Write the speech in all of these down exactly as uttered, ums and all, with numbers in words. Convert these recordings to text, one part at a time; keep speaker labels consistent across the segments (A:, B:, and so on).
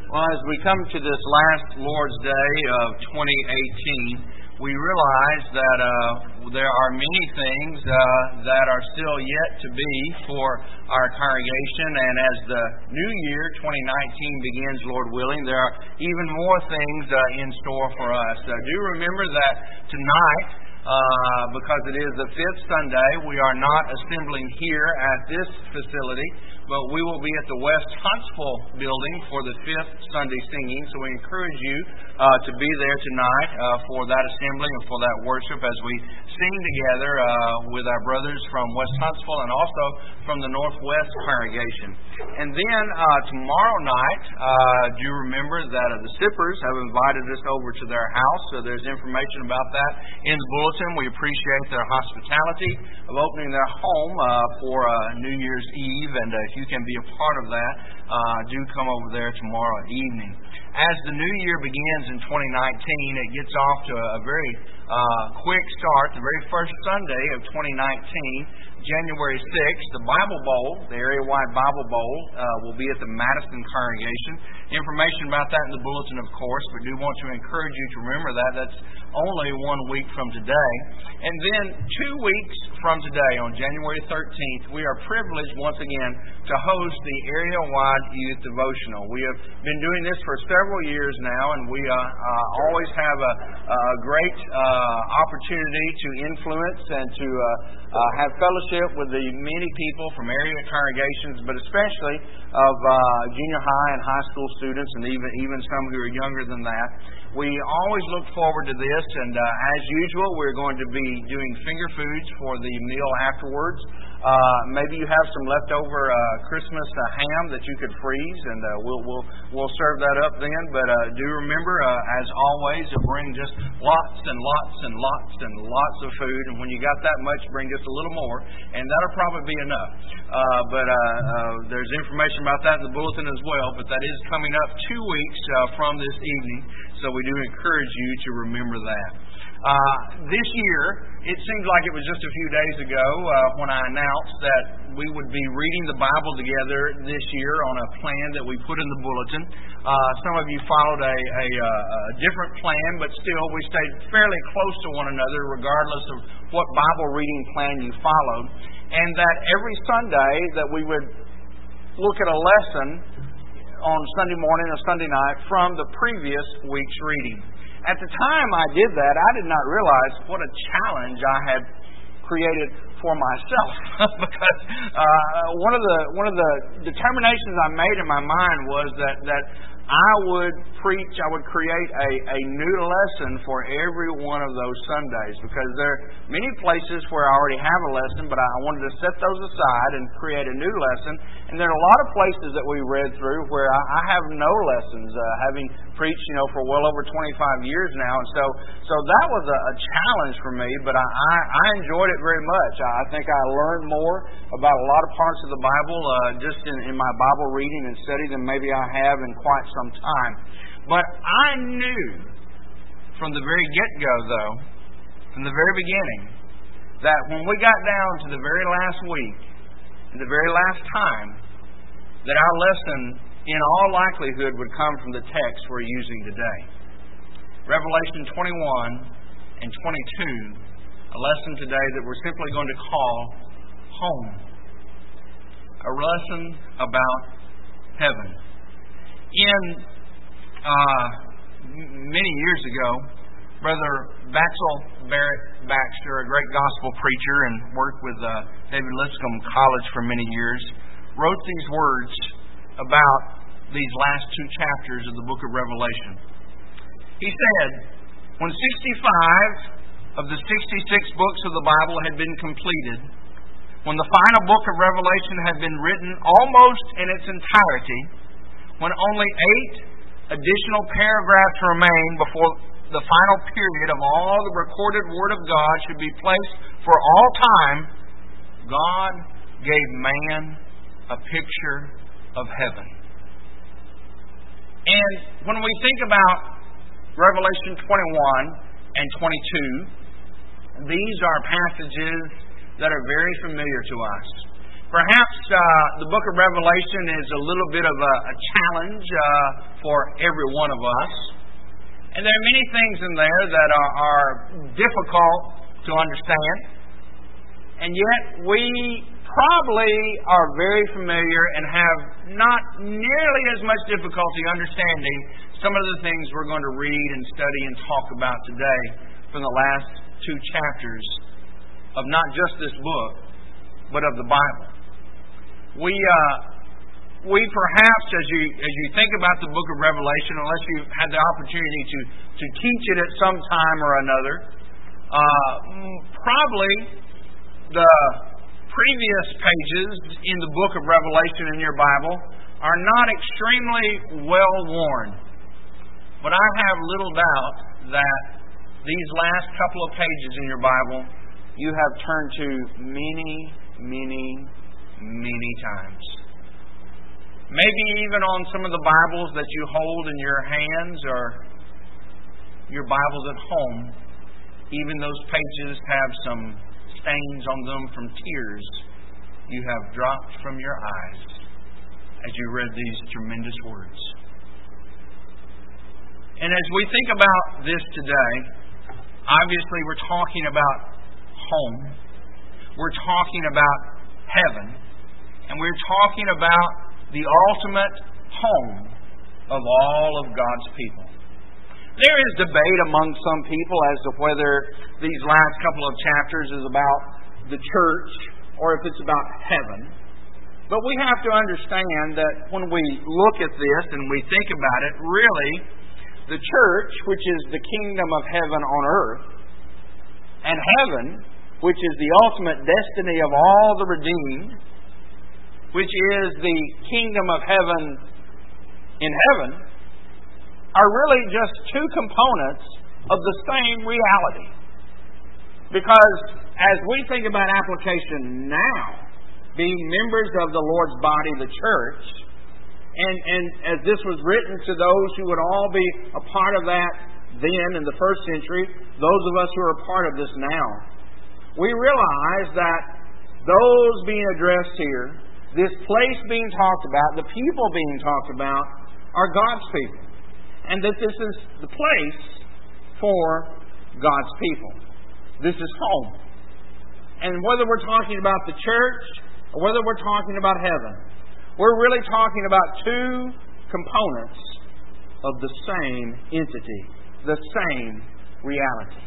A: Well, as we come to this last Lord's Day of twenty eighteen, we realize that uh, there are many things uh, that are still yet to be for our congregation. And as the new year, twenty nineteen, begins, Lord willing, there are even more things uh, in store for us. Uh, do remember that tonight, uh, because it is the fifth Sunday, we are not assembling here at this facility, but we will be at the West Huntsville building for the fifth Sunday singing. So we encourage you uh, to be there tonight uh, for that assembly and for that worship as we sing together uh, with our brothers from West Huntsville and also from the Northwest congregation. And then uh, tomorrow night, uh, do remember that uh, the Sippers have invited us over to their house. So there's information about that in the bulletin. We appreciate their hospitality of opening their home uh, for uh, New Year's Eve. And uh, if you can be a part of that, uh, do come over there tomorrow evening. As the new year begins in twenty nineteen, it gets off to a very uh, quick start. The very first Sunday of twenty nineteen, January sixth, the Bible Bowl, the area-wide Bible Bowl, uh, will be at the Madison congregation. Information about that in the bulletin, of course, but do want to encourage you to remember that. That's only one week from today. And then two weeks from today, on January thirteenth, we are privileged once again to host the area-wide youth devotional. We have been doing this for several years now, and we uh, uh, always have a, a great uh, opportunity to influence and to uh, uh, have fellowship with the many people from area congregations, but especially of uh, junior high and high school students, and even even some who are younger than that. We always look forward to this, and uh, as usual, we're going to be doing finger foods for the meal afterwards. Uh, maybe you have some leftover uh, Christmas uh, ham that you could freeze, and uh, we'll we'll we'll serve that up then. But uh, do remember, uh, as always, to bring just lots and lots and lots and lots of food. And when you got that much, bring just a little more, and that'll probably be enough. Uh, but uh, uh, there's information about that in the bulletin as well. But that is coming up two weeks uh, from this evening, so we do encourage you to remember that. Uh, this year, it seems like it was just a few days ago uh, when I announced that we would be reading the Bible together this year on a plan that we put in the bulletin. Uh, some of you followed a, a, a different plan, but still we stayed fairly close to one another regardless of what Bible reading plan you followed. And that every Sunday that we would look at a lesson on Sunday morning or Sunday night from the previous week's reading. At the time I did that, I did not realize what a challenge I had created for myself. Because uh, one of the one of the determinations I made in my mind was that that I would preach, I would create a, a new lesson for every one of those Sundays, because there are many places where I already have a lesson, but I wanted to set those aside and create a new lesson. And there are a lot of places that we read through where I, I have no lessons, uh, having preached, you know, for well over twenty-five years now. And so so that was a, a challenge for me, but I, I, I enjoyed it very much. I think I learned more about a lot of parts of the Bible uh, just in, in my Bible reading and study than maybe I have in quite some time. But I knew from the very get-go, though, from the very beginning, that when we got down to the very last week, and the very last time, that our lesson, in all likelihood, would come from the text we're using today. Revelation twenty-one and twenty-two, a lesson today that we're simply going to call Home. A lesson about heaven. In uh, many years ago, Brother Baxel Barrett Baxter, a great gospel preacher and worked with uh, David Lipscomb College for many years, wrote these words about these last two chapters of the book of Revelation. He said, when sixty-five of the sixty-six books of the Bible had been completed, when the final book of Revelation had been written almost in its entirety, when only eight additional paragraphs remain before the final period of all the recorded Word of God should be placed for all time, God gave man a picture of heaven. And when we think about Revelation twenty-one and twenty-two, these are passages that are very familiar to us. Perhaps uh, the book of Revelation is a little bit of a, a challenge uh, for every one of us. And there are many things in there that are, are difficult to understand. And yet we probably are very familiar and have not nearly as much difficulty understanding some of the things we're going to read and study and talk about today from the last two chapters of not just this book, but of the Bible. We uh, we perhaps, as you as you think about the book of Revelation, unless you've had the opportunity to, to teach it at some time or another, uh, probably the previous pages in the book of Revelation in your Bible are not extremely well worn. But I have little doubt that these last couple of pages in your Bible you have turned to many, many, many times. Maybe even on some of the Bibles that you hold in your hands or your Bibles at home, even those pages have some stains on them from tears you have dropped from your eyes as you read these tremendous words. And as we think about this today, obviously we're talking about home. We're talking about heaven. And we're talking about the ultimate home of all of God's people. There is debate among some people as to whether these last couple of chapters is about the church or if it's about heaven. But we have to understand that when we look at this and we think about it, really, the church, which is the kingdom of heaven on earth, and heaven, which is the ultimate destiny of all the redeemed, which is the kingdom of heaven in heaven, are really just two components of the same reality. Because as we think about application now, being members of the Lord's body, the church, and, and as this was written to those who would all be a part of that then in the first century, those of us who are a part of this now, we realize that those being addressed here, this place being talked about, the people being talked about, are God's people. And that this is the place for God's people. This is home. And whether we're talking about the church or whether we're talking about heaven, we're really talking about two components of the same entity, the same reality.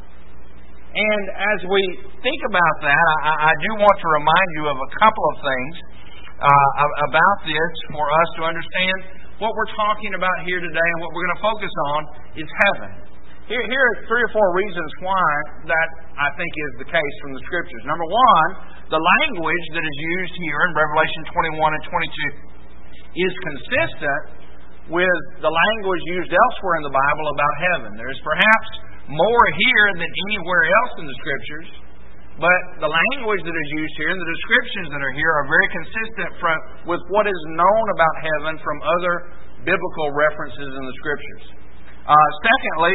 A: And as we think about that, I, I do want to remind you of a couple of things uh, about this for us to understand what we're talking about here today and what we're going to focus on is heaven. Here, here are three or four reasons why that I think is the case from the Scriptures. Number one, the language that is used here in Revelation twenty-one and twenty-two is consistent with the language used elsewhere in the Bible about heaven. There's perhaps more here than anywhere else in the Scriptures, but the language that is used here and the descriptions that are here are very consistent from, with what is known about heaven from other biblical references in the Scriptures. Uh, secondly,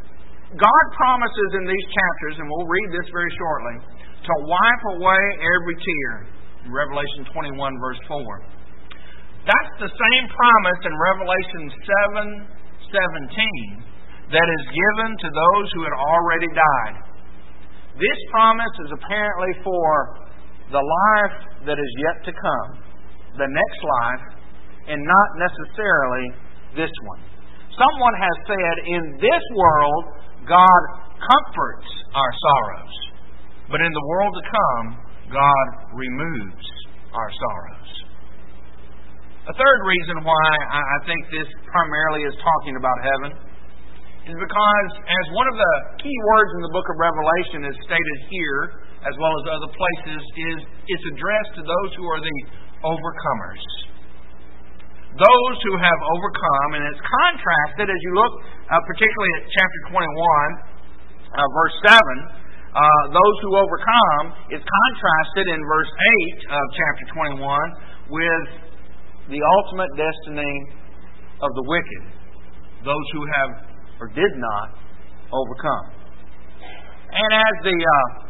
A: God promises in these chapters, and we'll read this very shortly, to wipe away every tear. In Revelation twenty-one, verse four. That's the same promise in Revelation seven seventeen that is given to those who had already died. This promise is apparently for the life that is yet to come, the next life, and not necessarily this one. Someone has said, in this world, God comforts our sorrows, but in the world to come, God removes our sorrows. A third reason why I think this primarily is talking about heaven is because, as one of the key words in the book of Revelation is stated here, as well as other places, is it's addressed to those who are the overcomers. Those who have overcome, and it's contrasted as you look uh, particularly at chapter twenty-one, uh, verse seven. Uh, those who overcome is contrasted in verse eight of chapter twenty-one with the ultimate destiny of the wicked, those who have or did not overcome. And as the uh,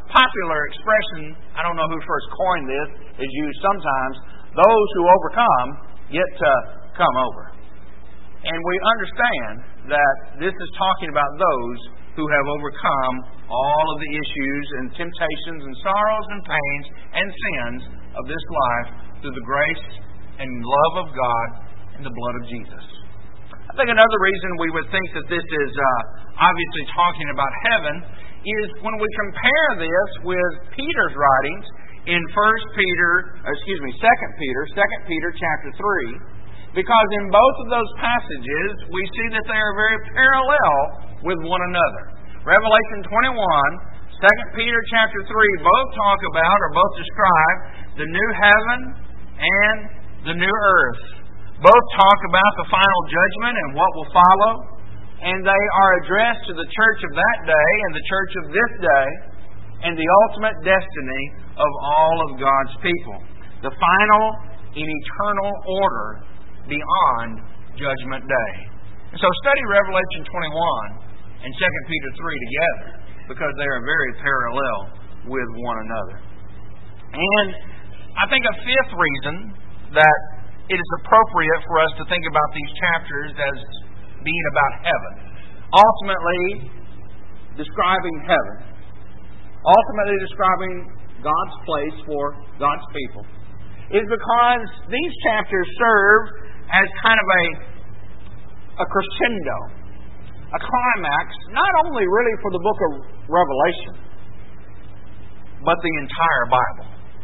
A: popular expression, I don't know who first coined this, is used sometimes, those who overcome get to come over. And we understand that this is talking about those who have overcome all of the issues and temptations and sorrows and pains and sins of this life through the grace and love of God and the blood of Jesus. I think another reason we would think that this is uh, obviously talking about heaven is when we compare this with Peter's writings in First Peter, excuse me, Second Peter, Second Peter chapter three, because in both of those passages we see that they are very parallel with one another. Revelation twenty-one, Second Peter chapter three both talk about or both describe the new heaven and the new earth. Both talk about the final judgment and what will follow, and they are addressed to the church of that day and the church of this day and the ultimate destiny of all of God's people. The final and eternal order beyond Judgment Day. And so study Revelation twenty-one and Second Peter three together because they are very parallel with one another. And I think a fifth reason that it is appropriate for us to think about these chapters as being about heaven, ultimately describing heaven, ultimately describing God's place for God's people, is because these chapters serve as kind of a, a crescendo, a climax, not only really for the book of Revelation, but the entire Bible.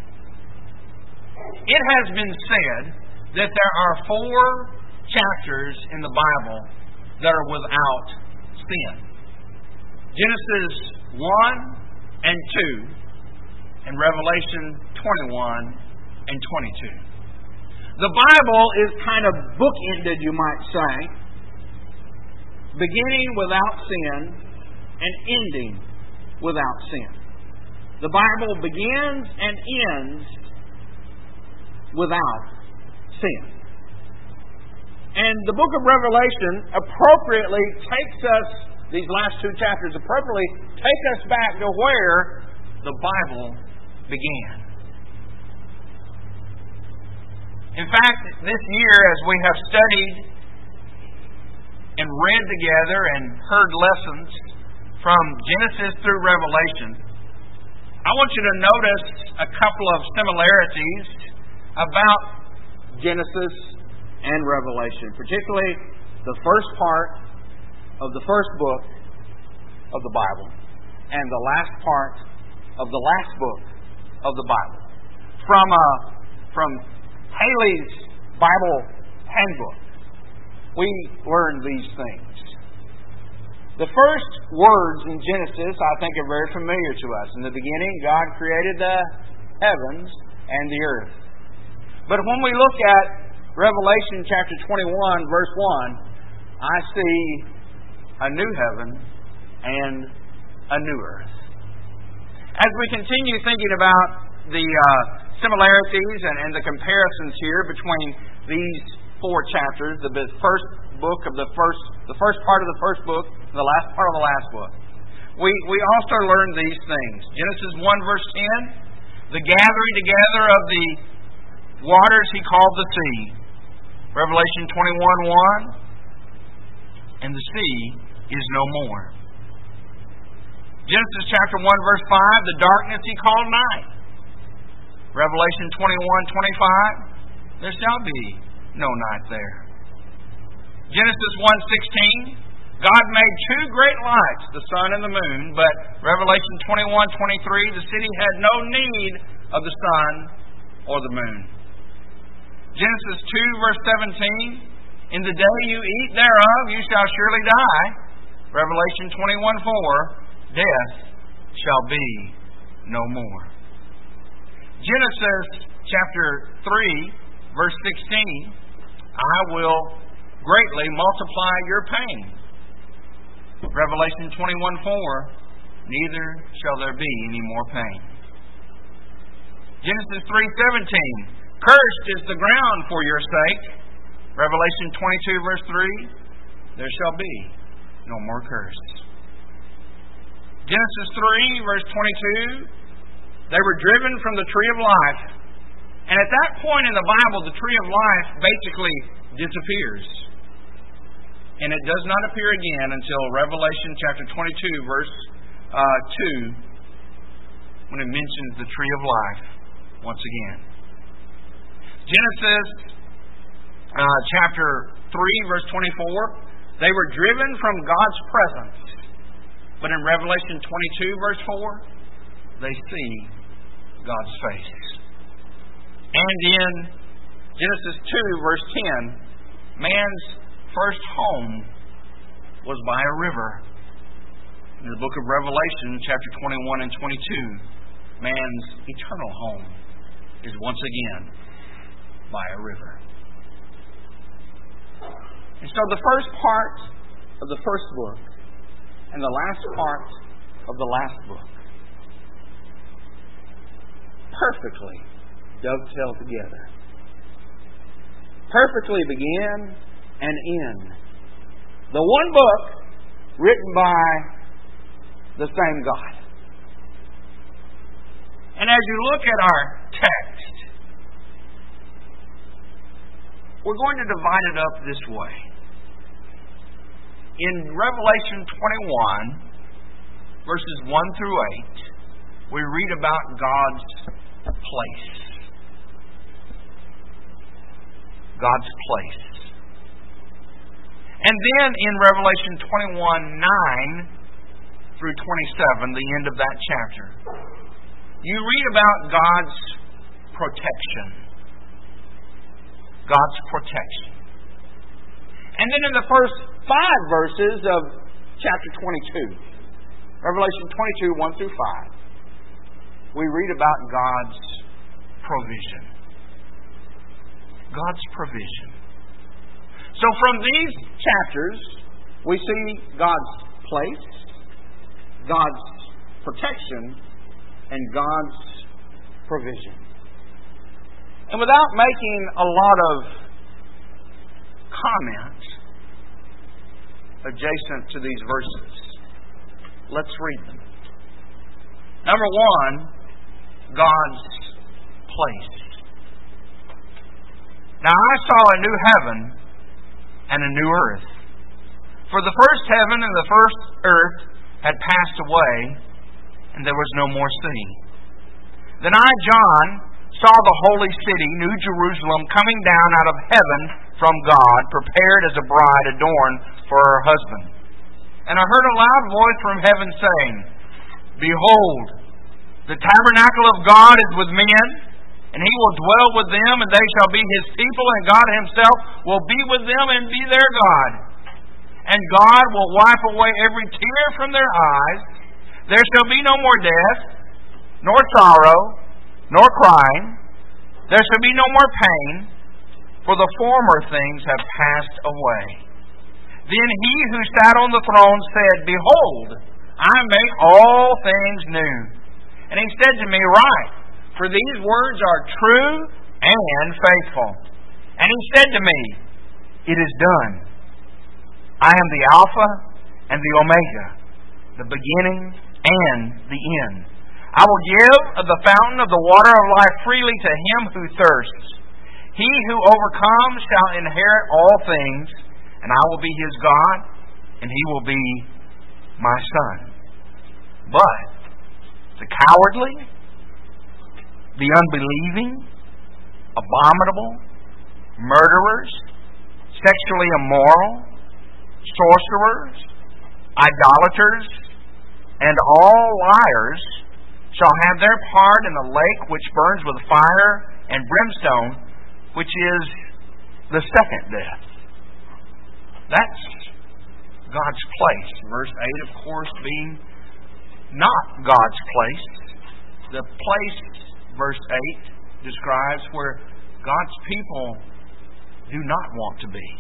A: It has been said that there are four chapters in the Bible that are without sin. Genesis one and two, and Revelation twenty-one and twenty-two. The Bible is kind of bookended, you might say, beginning without sin and ending without sin. The Bible begins and ends without sin. And the book of Revelation appropriately takes us, these last two chapters appropriately take us back to where the Bible began. In fact, this year, as we have studied and read together and heard lessons from Genesis through Revelation, I want you to notice a couple of similarities about Genesis and Revelation, particularly the first part of the first book of the Bible and the last part of the last book of the Bible. From uh, from Haley's Bible Handbook, we learn these things. The first words in Genesis, I think, are very familiar to us. In the beginning, God created the heavens and the earth. But when we look at Revelation chapter twenty-one, verse one, I see a new heaven and a new earth. As we continue thinking about the uh, similarities and, and the comparisons here between these four chapters, the first book of the first, the first part of the first book, and the last part of the last book, we we also learn these things. Genesis one, verse ten, the gathering together of the waters he called the sea. Revelation twenty-one, one, and the sea is no more. Genesis chapter one, verse five, the darkness he called night. Revelation twenty-one, twenty-five, there shall be no night there. Genesis one, sixteen, God made two great lights, the sun and the moon, but Revelation twenty-one, twenty-three, the city had no need of the sun or the moon. Genesis two, verse seventeen, in the day you eat thereof, you shall surely die. Revelation twenty-one, four, death shall be no more. Genesis chapter three, verse sixteen, I will greatly multiply your pain. Revelation twenty-one, four, neither shall there be any more pain. Genesis three, seventeen, cursed is the ground for your sake. Revelation twenty-two, verse three, there shall be no more curse. Genesis three, verse twenty-two, They were driven from the tree of life. And at that point in the Bible, the tree of life basically disappears. And it does not appear again until Revelation chapter twenty-two, verse uh, two, when it mentions the tree of life once again. Genesis uh, chapter three, verse twenty-four, they were driven from God's presence. But in Revelation twenty-two, verse four, they see God's face. And in Genesis two, verse ten, man's first home was by a river. In the book of Revelation, chapter twenty-one and twenty-two, man's eternal home is once again by a river. And so the first part of the first book and the last part of the last book perfectly dovetail together. Perfectly begin and end. The one book written by the same God. And as you look at our text, we're going to divide it up this way. In Revelation twenty-one, verses one through eight, we read about God's place. God's place. And then in Revelation twenty-one, nine through twenty-seven, the end of that chapter, you read about God's protection. God's protection. And then in the first five verses of chapter twenty-two, Revelation twenty-two, one through five, we read about God's provision. God's provision. So from these chapters, we see God's place, God's protection, and God's provision. And without making a lot of comments adjacent to these verses, let's read them. Number one, God's place. Now I saw a new heaven and a new earth. For the first heaven and the first earth had passed away, and there was no more sea. Then I, John, saw the holy city, New Jerusalem, coming down out of heaven from God, prepared as a bride adorned for her husband. And I heard a loud voice from heaven saying, Behold, the tabernacle of God is with men, and He will dwell with them, and they shall be His people, and God Himself will be with them and be their God. And God will wipe away every tear from their eyes. There shall be no more death, nor sorrow, nor crying. There shall be no more pain, for the former things have passed away. Then He who sat on the throne said, Behold, I make all things new. And He said to me, Write, for these words are true and faithful. And He said to me, It is done. I am the Alpha and the Omega, the beginning and the end. I will give of the fountain of the water of life freely to him who thirsts. He who overcomes shall inherit all things, and I will be his God, and he will be my son. But the cowardly, the unbelieving, abominable, murderers, sexually immoral, sorcerers, idolaters, and all liars shall have their part in the lake which burns with fire and brimstone, which is the second death. That's God's place. Verse eight, of course, being not God's place. The place, verse eight, describes where God's people do not want to be.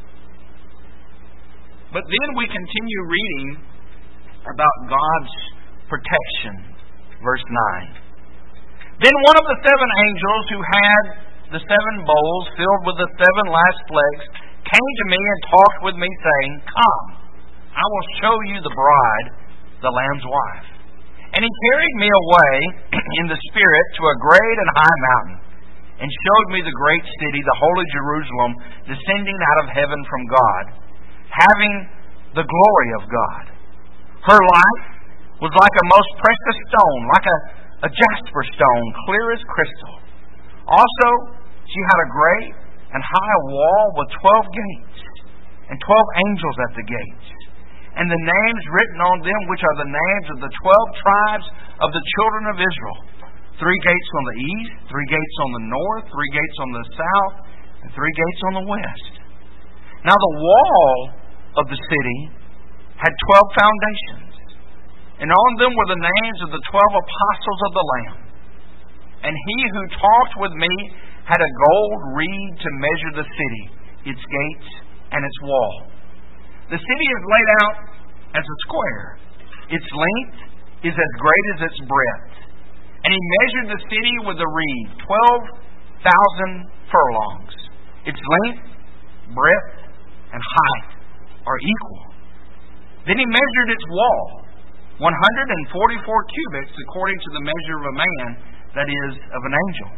A: But then we continue reading about God's protection. Verse nine. Then one of the seven angels who had the seven bowls filled with the seven last plagues came to me and talked with me, saying, Come, I will show you the bride, the Lamb's wife. And he carried me away in the Spirit to a great and high mountain, and showed me the great city, the holy Jerusalem, descending out of heaven from God, having the glory of God. Her light was like a most precious stone, like a, a jasper stone, clear as crystal. Also, she had a great and high wall with twelve gates, and twelve angels at the gates, and the names written on them, which are the names of the twelve tribes of the children of Israel. Three gates on the east, three gates on the north, three gates on the south, and three gates on the west. Now the wall of the city had twelve foundations, and on them were the names of the twelve apostles of the Lamb. And he who talked with me had a gold reed to measure the city, its gates, and its wall. The city is laid out as a square. Its length is as great as its breadth. And he measured the city with a reed, twelve thousand furlongs. Its length, breadth, and height are equal. Then he measured its wall, one hundred forty-four cubits, according to the measure of a man, that is, of an angel.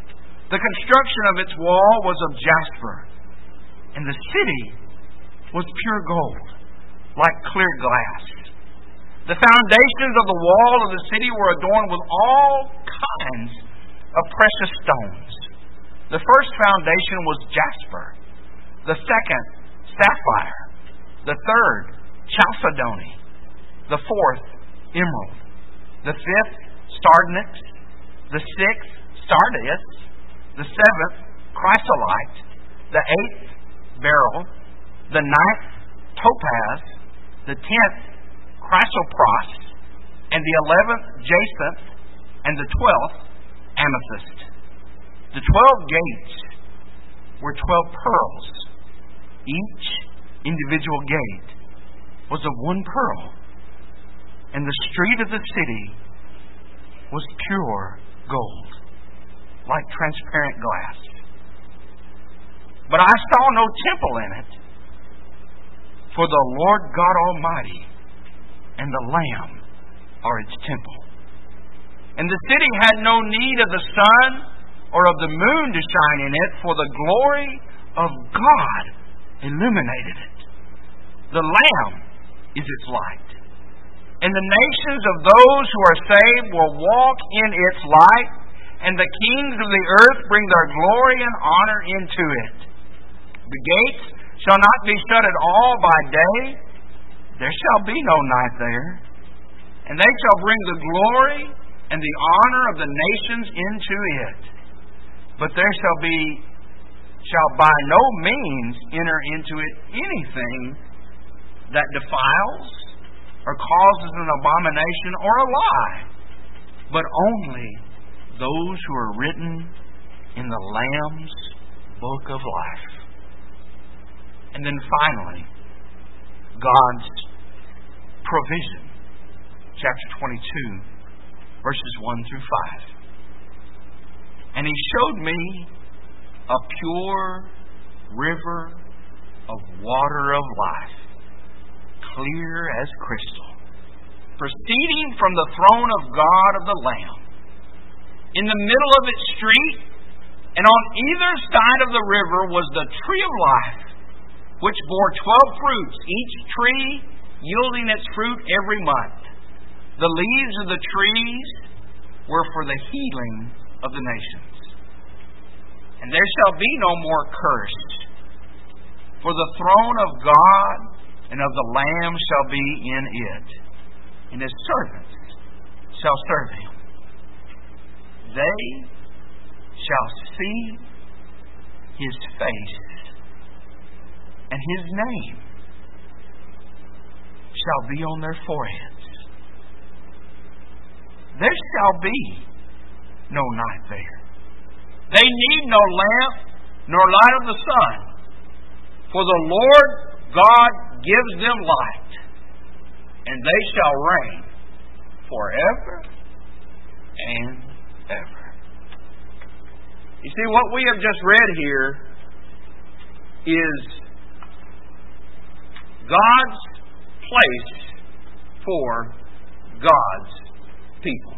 A: The construction of its wall was of jasper, and the city was pure gold, like clear glass. The foundations of the wall of the city were adorned with all kinds of precious stones. The first foundation was jasper, the second, sapphire, the third, chalcedony, the fourth, emerald, the fifth, sardonyx, the sixth, sardius, the seventh, chrysolite, the eighth, beryl, the ninth, topaz, the tenth, chrysoprase, and the eleventh, jacinth, and the twelfth, amethyst. The twelve gates were twelve pearls. Each individual gate was of one pearl, and the street of the city was pure gold, like transparent glass. But I saw no temple in it, for the Lord God Almighty and the Lamb are its temple. And the city had no need of the sun or of the moon to shine in it, for the glory of God illuminated it. The Lamb is its light. And the nations of those who are saved will walk in its light, and the kings of the earth bring their glory and honor into it. The gates shall not be shut at all by day. There shall be no night there. And they shall bring the glory and the honor of the nations into it. But there shall be, shall by no means enter into it anything that defiles or causes an abomination or a lie, but only those who are written in the Lamb's book of life. And then finally, God's provision. Chapter twenty-two, verses one through five. And he showed me a pure river of water of life, clear as crystal, proceeding from the throne of God of the Lamb. In the middle of its street, and on either side of the river, was the tree of life, which bore twelve fruits, each tree yielding its fruit every month. The leaves of the trees were for the healing of the nations. And there shall be no more curse, for the throne of God and of the Lamb shall be in it, and his servants shall serve him. They shall see his face, and his name shall be on their foreheads. There shall be no night there. They need no lamp nor light of the sun, for the Lord God gives them light, and they shall reign forever and ever. You see, what we have just read here is God's place for God's people.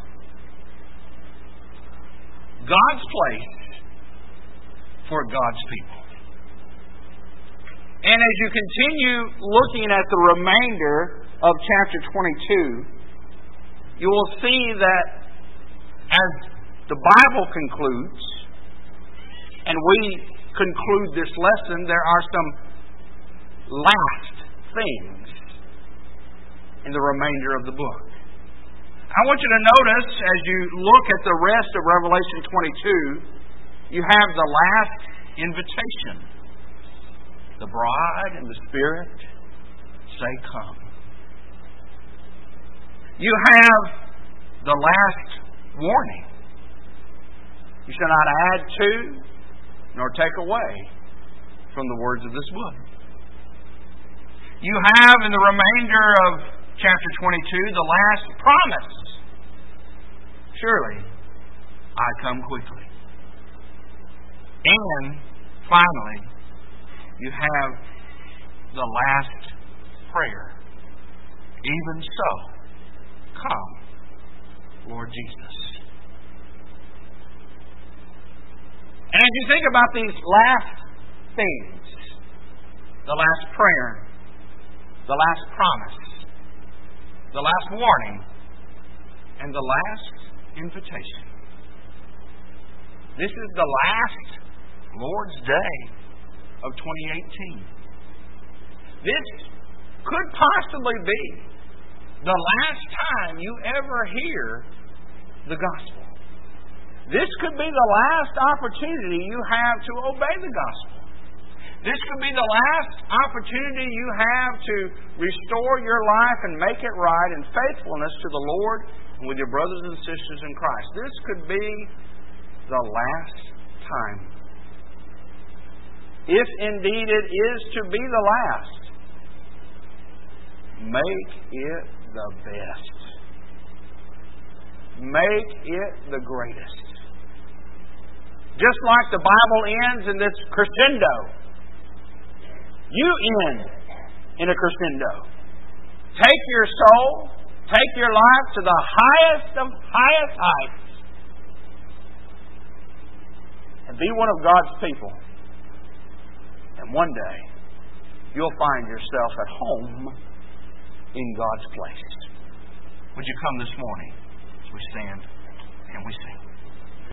A: God's place for God's people. And as you continue looking at the remainder of chapter twenty-two, you will see that as the Bible concludes, and we conclude this lesson, there are some last things in the remainder of the book. I want you to notice, as you look at the rest of Revelation twenty-two, you have the last invitation. The bride and the Spirit say, "Come." You have the last warning. You shall not add to nor take away from the words of this book. You have in the remainder of chapter twenty-two the last promise. Surely, I come quickly. And finally, you have the last prayer. Even so, come, Lord Jesus. And as you think about these last things, the last prayer, the last promise, the last warning, and the last invitation, this is the last Lord's Day of twenty eighteen. This could possibly be the last time you ever hear the gospel. This could be the last opportunity you have to obey the gospel. This could be the last opportunity you have to restore your life and make it right in faithfulness to the Lord and with your brothers and sisters in Christ. This could be the last time. If indeed it is to be the last, make it the best. Make it the greatest. Just like the Bible ends in this crescendo, you end in a crescendo. Take your soul, take your life to the highest of highest heights, and be one of God's people. And one day, you'll find yourself at home in God's place. Would you come this morning as we stand and we sing?